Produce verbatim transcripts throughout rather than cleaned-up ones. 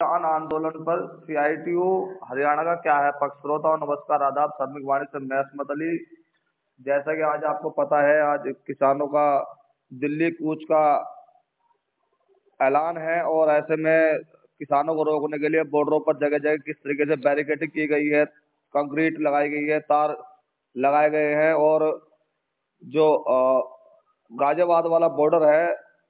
किसान आंदोलन पर सीआईटीयू हरियाणा का क्या है पक्ष? श्रोताओं नमस्कार, आदाब। श्रमिक वाणी से मैं असमत अली। जैसा कि आज आपको पता है, आज किसानों का दिल्ली कूच का ऐलान है और ऐसे में किसानों को रोकने के लिए बॉर्डरों पर जगह जगह किस तरीके से बैरिकेडिंग की गई है, कंक्रीट लगाई गई है, तार लगाए गए हैं। और जो अ, गाजियाबाद वाला बॉर्डर है,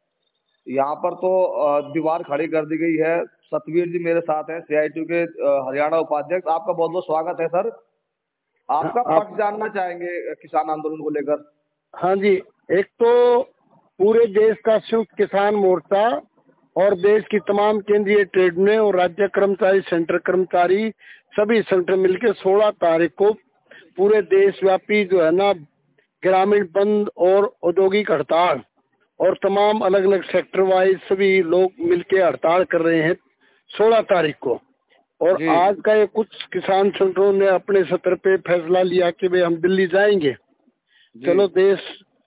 यहाँ पर तो अ, दीवार खड़ी कर दी गई है। सतवीर जी मेरे साथ हैं, सीआईटीयू के अ, हरियाणा उपाध्यक्ष। आपका बहुत बहुत स्वागत है सर। हाँ, आपका आप पक्ष जानना चाहेंगे अ, किसान आंदोलन को लेकर। हाँ जी। एक तो पूरे देश का संयुक्त किसान मोर्चा और देश की तमाम केंद्रीय ट्रेड यूनियन और राज्य कर्मचारी, सेंटर कर्मचारी, सभी संगठन मिलकर सोलह तारीख को पूरे देशव्यापी जो है ना ग्रामीण बंद और औद्योगिक हड़ताल और तमाम अलग अलग सेक्टर वाइज सभी लोग मिलकर हड़ताल कर रहे हैं सोलह तारीख को। और जी आज का ये कुछ किसान संगठनों ने अपने सत्र पे फैसला लिया कि भाई हम दिल्ली जाएंगे। जी चलो, देश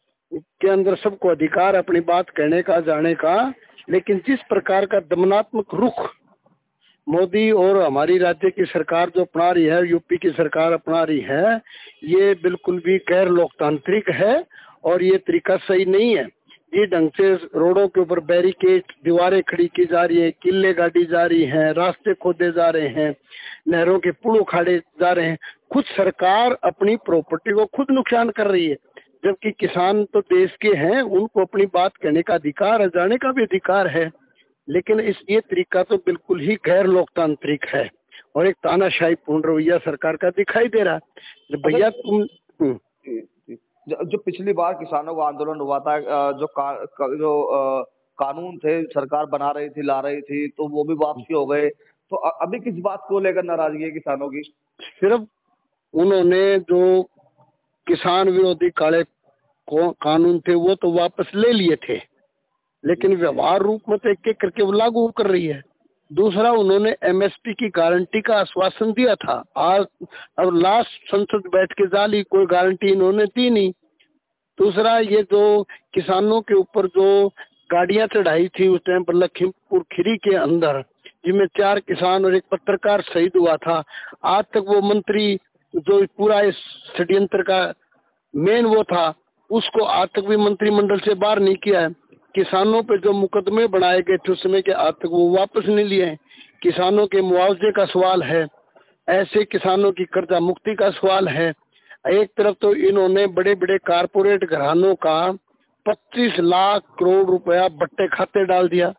के अंदर सबको अधिकार अपनी बात कहने का, जाने का, लेकिन जिस प्रकार का दमनात्मक रुख मोदी और हमारी राज्य की सरकार जो अपना रही है, यूपी की सरकार अपना रही है, ये बिल्कुल भी गैर लोकतांत्रिक है और ये तरीका सही नहीं है। ये ढंग से रोडों के ऊपर बैरिकेड, दीवारें खड़ी की जा रही है, किले गाड़ी जा रही हैं, रास्ते खोदे जा रहे हैं, नहरों के पुल उखाड़े जा रहे हैं। खुद सरकार अपनी प्रॉपर्टी को खुद नुकसान कर रही है, जबकि किसान तो देश के हैं, उनको अपनी बात कहने का अधिकार है, जाने का भी अधिकार है। लेकिन इस ये तरीका तो बिल्कुल ही गैर लोकतांत्रिक है और एक तानाशाही पूर्ण रवैया सरकार का दिखाई दे रहा है। भैया तुम हम्म, जी, जी। जो जो पिछली बार किसानों का आंदोलन हुआ था, अ, जो का, का, जो अ, कानून थे सरकार बना रही थी, ला रही थी, तो वो भी वापसी हो गए। तो अ- अभी किस बात को लेकर नाराजगी है किसानों की? सिर्फ उन्होंने जो किसान विरोधी काले को कानून थे वो तो वापस ले लिए थे, जी लेकिन जी व्यवहार रूप में तो एक एक करके वो लागू कर रही है। दूसरा, उन्होंने एमएसपी की गारंटी का आश्वासन दिया था। आज अब लास्ट संसद बैठ के जाली, कोई गारंटी इन्होंने दी नहीं। दूसरा, ये जो किसानों के ऊपर जो गाड़ियां चढ़ाई थी उस टाइम पर लखीमपुर खीरी के अंदर, जिनमें चार किसान और एक पत्रकार शहीद हुआ था, आज तक वो मंत्री जो पूरा इस षड्यंत्र का मेन वो था, उसको आज तक भी मंत्रिमंडल से बाहर नहीं किया है। किसानों पे जो मुकदमे बनाए गए थे उस समय के, आज तक वो वापस नहीं लिए हैं। किसानों के मुआवजे का सवाल है, ऐसे किसानों की कर्जा मुक्ति का सवाल है। एक तरफ तो इन्होंने बड़े बड़े कारपोरेट घरानों का पच्चीस लाख करोड़ रुपया बट्टे खाते डाल दिया,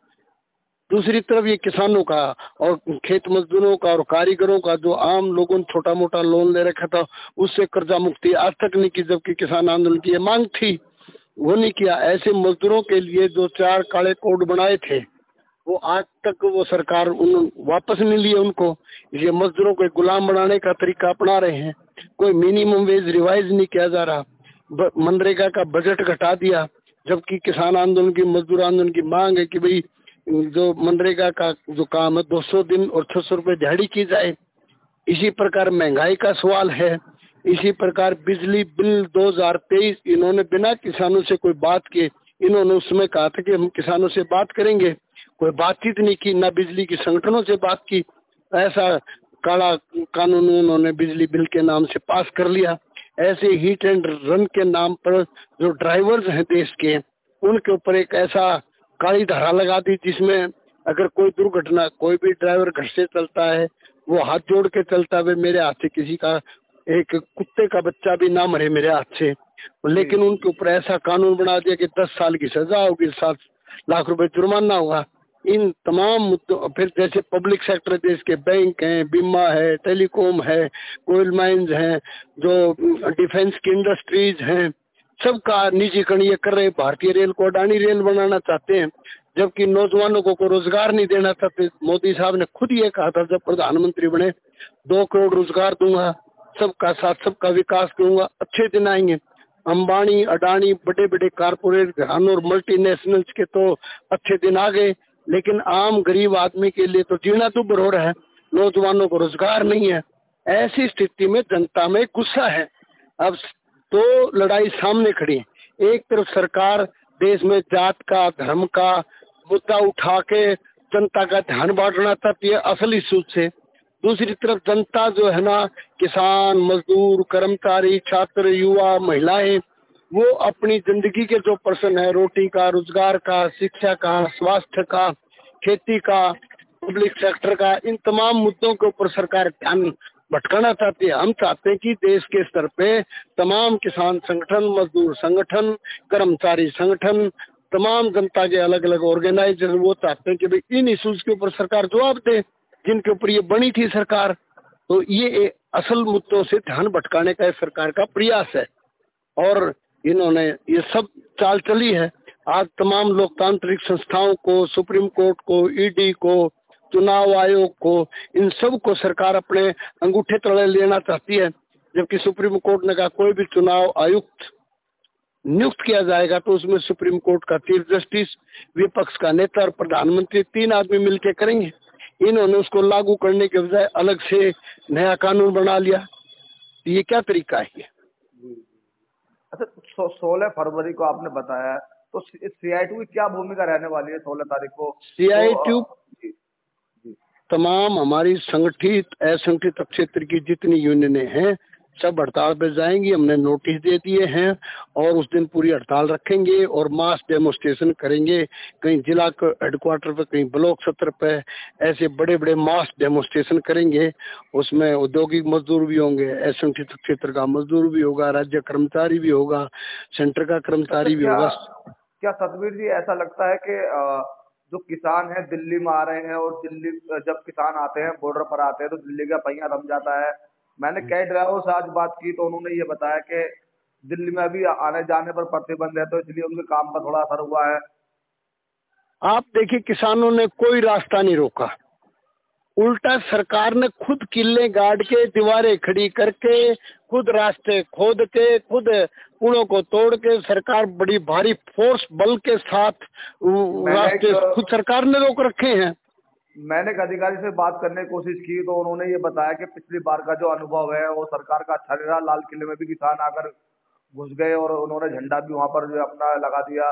दूसरी तरफ ये किसानों का और खेत मजदूरों का और कारीगरों का जो आम लोगों ने छोटा मोटा लोन ले रखा था उससे कर्जा मुक्ति आज तक नहीं की, जबकि किसान आंदोलन की ये मांग थी, वो नहीं किया। ऐसे मजदूरों के लिए जो चार काले कोड बनाए थे वो आज तक वो सरकार उन वापस नहीं लिए उनको। ये मजदूरों को गुलाम बनाने का तरीका अपना रहे हैं। कोई मिनिमम वेज रिवाइज नहीं किया जा रहा, मनरेगा का बजट घटा दिया, जबकि किसान आंदोलन की, मजदूर आंदोलन की मांग है कि भाई जो मनरेगा का जो काम है दो सौ दिन और छह सौ रुपए दिहाड़ी की जाए। इसी प्रकार महंगाई का सवाल है। इसी प्रकार बिजली बिल दो हज़ार तेईस इन्होंने बिना किसानों से कोई बात किए, इन्होंने उसमें कहा था कि हम किसानों से बात करेंगे, कोई बातचीत नहीं की, ना बिजली की संगठनों से बात की। ऐसा काला कानून उन्होंने बिजली बिल के नाम से पास कर लिया। ऐसे हीट एंड रन के नाम पर जो ड्राइवर्स हैं देश के, उनके ऊपर एक ऐसा काली धारा लगा दी जिसमें अगर कोई दुर्घटना, कोई भी ड्राइवर घर से चलता है वो हाथ जोड़ के चलता है, मेरे हाथ से किसी का एक कुत्ते का बच्चा भी ना मरे मेरे हाथ से, लेकिन उनके ऊपर ऐसा कानून बना दिया कि दस साल की सजा होगी, सात लाख रुपए जुर्माना होगा। इन तमाम मुद्दों, फिर जैसे पब्लिक सेक्टर देश के बैंक हैं, बीमा है, टेलीकॉम है, कोयल माइंस हैं, जो डिफेंस की इंडस्ट्रीज हैं, सबका निजीकरण ये कर रहे। भारतीय रेल को अडानी रेल बनाना चाहते हैं, जबकि नौजवानों को, को रोजगार नहीं देना चाहते। मोदी साहब ने खुद ये कहा था जब प्रधानमंत्री बने, दो करोड़ रोजगार दूंगा, सबका साथ सबका विकास करूंगा, अच्छे दिन आएंगे। अंबानी, अडानी, बड़े बड़े कारपोरेट घरानों और मल्टीनेशनल्स के तो अच्छे दिन आ गए, लेकिन आम गरीब आदमी के लिए तो जीना दुभर हो रहा है, नौजवानों को रोजगार नहीं है। ऐसी स्थिति में जनता में गुस्सा है। अब तो लड़ाई सामने खड़ी है। एक तरफ सरकार देश में जात का, धर्म का मुद्दा उठा के जनता का ध्यान बांटना चाहती है असली सूद से। दूसरी तरफ जनता जो है ना, किसान, मजदूर, कर्मचारी, छात्र, युवा, महिलाएं, वो अपनी जिंदगी के जो प्रश्न है, रोटी का, रोजगार का, शिक्षा का, स्वास्थ्य का, खेती का, पब्लिक सेक्टर का, इन तमाम मुद्दों के ऊपर सरकार ध्यान भटकाना चाहती है। हम चाहते हैं कि देश के स्तर पे तमाम किसान संगठन, मजदूर संगठन, कर्मचारी संगठन, तमाम जनता के अलग अलग ऑर्गेनाइजर वो चाहते हैं कि भाई इन इश्यूज के ऊपर सरकार जवाब दे जिनके ऊपर ये बनी थी सरकार। तो ये असल मुद्दों से ध्यान भटकाने का सरकार का प्रयास है और इन्होंने ये सब चाल चली है। आज तमाम लोकतांत्रिक संस्थाओं को, सुप्रीम कोर्ट को, ईडी को, चुनाव आयोग को, इन सब को सरकार अपने अंगूठे तले लेना चाहती है। जबकि सुप्रीम कोर्ट ने कहा कोई भी चुनाव आयुक्त नियुक्त किया जाएगा तो उसमें सुप्रीम कोर्ट का चीफ जस्टिस, विपक्ष का नेता और प्रधानमंत्री तीन आदमी मिलकर करेंगे। इन्होंने उसको लागू करने के बजाय अलग से नया कानून बना लिया। ये क्या तरीका है? अच्छा, सोलह फरवरी को आपने बताया, तो सीआईटी की क्या भूमिका रहने वाली है सोलह तारीख को? सीआईटी तो, तमाम हमारी संगठित असंगठित क्षेत्र की जितनी यूनियनें हैं सब हड़ताल पे जाएंगी। हमने नोटिस दे दिए हैं और उस दिन पूरी हड़ताल रखेंगे और मास डेमोन्स्ट्रेशन करेंगे। कहीं जिला हेडक्वार्टर पे, कहीं ब्लॉक सत्र पे, ऐसे बड़े बड़े मास डेमोन्स्ट्रेशन करेंगे। उसमें औद्योगिक मजदूर भी होंगे, असंगठित क्षेत्र का मजदूर भी होगा, राज्य कर्मचारी भी होगा, सेंटर का कर्मचारी भी होगा। क्या सतबीर जी ऐसा लगता है कि जो किसान है दिल्ली में आ रहे हैं और दिल्ली जब किसान आते हैं बॉर्डर पर आते हैं तो दिल्ली का पहिया थम जाता है? मैंने कई ड्राइवरों से आज बात की तो उन्होंने ये बताया कि दिल्ली में अभी आने जाने पर प्रतिबंध है तो इसलिए उनके काम पर थोड़ा असर हुआ है। आप देखिए, किसानों ने कोई रास्ता नहीं रोका, उल्टा सरकार ने खुद किले गाड़ के, दीवारें खड़ी करके, खुद रास्ते खोद के, खुद पुलों को तोड़ के, सरकार बड़ी भारी फोर्स बल के साथ रास्ते खुद सरकार ने रोक रखे हैं। मैंने एक अधिकारी से बात करने की कोशिश की तो उन्होंने ये बताया कि पिछली बार का जो अनुभव है वो सरकार का अच्छा रहा। लाल किले में भी किसान आकर घुस गए और उन्होंने झंडा भी वहां पर जो अपना लगा दिया।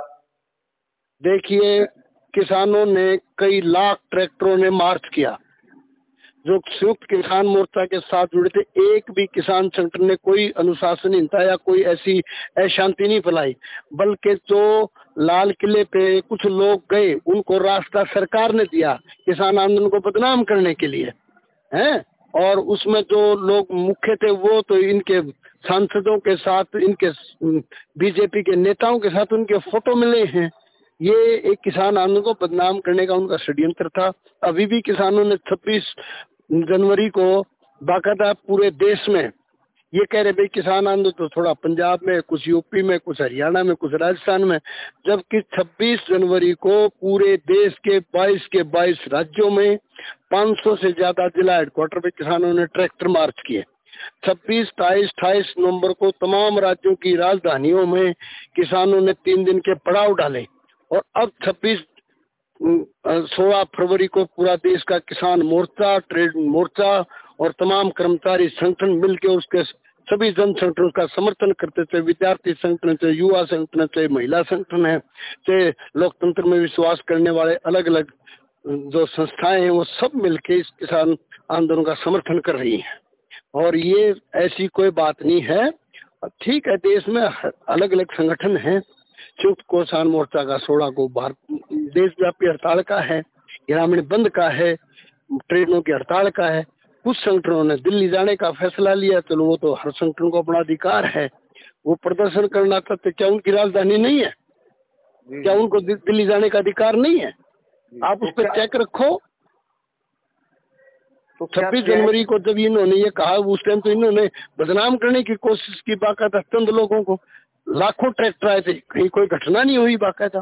देखिए, किसानों ने कई लाख ट्रैक्टरों ने मार्च किया। जो संयुक्त किसान मोर्चा के साथ जुड़े थे, एक भी किसान संगठन ने कोई अनुशासनहीनता या कोई ऐसी अशांति नहीं फैलाई, बल्कि जो लाल किले पे कुछ लोग गए उनको रास्ता सरकार ने दिया किसान आंदोलन को बदनाम करने के लिए, हैं? और उसमें जो लोग मुख्य थे वो तो इनके सांसदों के साथ, इनके बीजेपी के नेताओं के साथ उनके फोटो मिले हैं। ये एक किसान आंदोलन को बदनाम करने का उनका षड्यंत्र था। अभी भी किसानों ने छब्बीस जनवरी को बाकायदा पूरे देश में ये कह रहे भाई किसान आंदोलन तो थोड़ा पंजाब में, कुछ यूपी में, कुछ हरियाणा में, कुछ राजस्थान में, जबकि छब्बीस जनवरी को पूरे देश के बाईस के बाईस राज्यों में पाँच सौ से ज्यादा जिला हेडक्वार्टर पे किसानों ने ट्रैक्टर मार्च किए। छब्बीस, अट्ठाईस, अट्ठाईस नवंबर को तमाम राज्यों की राजधानियों में किसानों ने तीन दिन के पड़ाव डाले और अब छब्बीस सोलह फरवरी को पूरा देश का किसान मोर्चा, ट्रेड मोर्चा और तमाम कर्मचारी संगठन मिलकर उसके सभी जन संगठनों का समर्थन करते थे। विद्यार्थी संगठन थे, युवा संगठन थे, महिला संगठन है, थे लोकतंत्र में विश्वास करने वाले अलग अलग जो संस्थाएं हैं, वो सब मिलके इस किसान आंदोलन का समर्थन कर रही हैं। और ये ऐसी कोई बात नहीं है। ठीक है, देश में अलग अलग संगठन हैं। संयुक्त किसान मोर्चा का सोलह को भारत देशव्यापी हड़ताल का है, ग्रामीण बंद का है, ट्रेनों की हड़ताल का है। कुछ संगठनों ने दिल्ली जाने का फैसला लिया, चलो वो तो हर संगठन को अपना अधिकार है, वो प्रदर्शन करना चाहते। क्या उनकी राजधानी नहीं है? क्या उनको दिल्ली जाने का अधिकार नहीं है? आप उस पर चेक रखो। तो छब्बीस जनवरी को जब इन्होंने ये कहा, उस टाइम तो इन्होंने बदनाम करने की कोशिश की बाकायदा चंद लोगों को। लाखों ट्रैक्टर आए थे, कहीं कोई घटना नहीं हुई बाकायदा।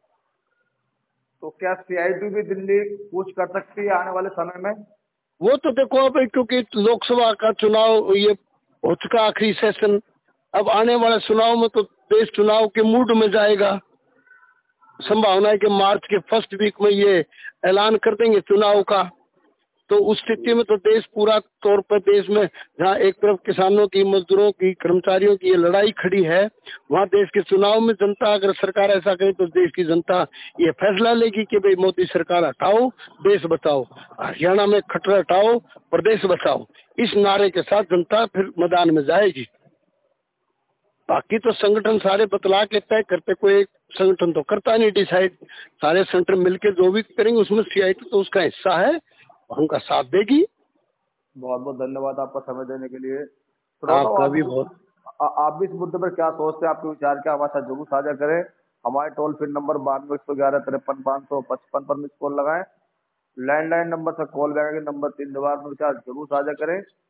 तो क्या सीआईटी भी दिल्ली कूच कर सकती है आने वाले समय में? वो तो देखो, अब क्योंकि लोकसभा का चुनाव ये हो चुका आखिरी सेशन, अब आने वाले चुनाव में तो देश चुनाव के मूड में जाएगा। संभावना है कि मार्च के फर्स्ट वीक में ये ऐलान कर देंगे चुनाव का। तो उस स्थिति में तो देश पूरा तौर पर देश में जहाँ एक तरफ किसानों की, मजदूरों की, कर्मचारियों की ये लड़ाई खड़ी है, वहाँ देश के चुनाव में जनता अगर सरकार ऐसा करे तो देश की जनता ये फैसला लेगी कि भाई मोदी सरकार हटाओ, देश बचाओ, हरियाणा में खट्टर हटाओ, प्रदेश बचाओ, इस नारे के साथ जनता फिर मैदान में जाएगी। बाकी तो संगठन सारे बतला के तय करते, कोई एक संगठन तो करता नहीं डिसाइड, सारे संगठन मिलकर जो भी करेंगे उसमें सीआईटी तो उसका हिस्सा है, उनका साथ देगी। बहुत बहुत धन्यवाद आपका समय देने के लिए। श्रोताओ, आपका आप भी बहुत। आ- आप भी इस मुद्दे पर क्या सोचते हैं, आपके विचार क्या, हमारे साथ जरूर साझा करें। हमारे टोल फ्री नंबर बानवे एक सौ ग्यारह तिरपन पाँच सौ पचपन पर मिस कॉल लगाएं। लैंडलाइन नंबर से कॉल करके नंबर तीन दोबारा विचार जरूर साझा करें।